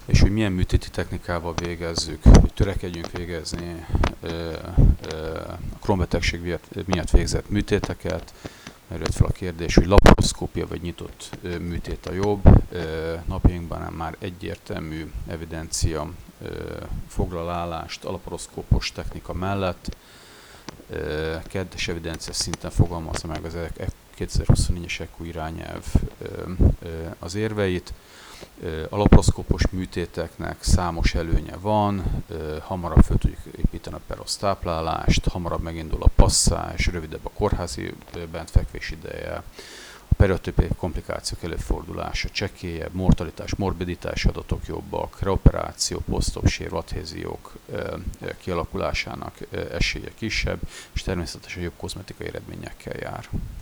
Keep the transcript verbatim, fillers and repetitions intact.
és hogy milyen műtéti technikával végezzük, hogy törekedjünk végezni a Crohn-betegség miatt végzett műtéteket. Merült fel a kérdés, hogy laparoszkópia vagy nyitott műtét a jobb. Napjainkban már egyértelmű evidencia foglal állást a laparoszkópos technika mellett. Kedves evidencia szinten fogalmazza meg az kétezer-huszonnégyes ECO irányelv az érveit. A laparoszkópos műtéteknek számos előnye van, hamarabb fel tudjuk építeni a perosztáplálást, hamarabb megindul a passzás, rövidebb a kórházi bentfekvés ideje, a periotopiai komplikációk előfordulása csekélyebb, mortalitás, morbiditás adatok jobbak, reoperáció, posztop sér, adhéziók kialakulásának esélye kisebb, és természetesen jobb kozmetikai eredményekkel jár.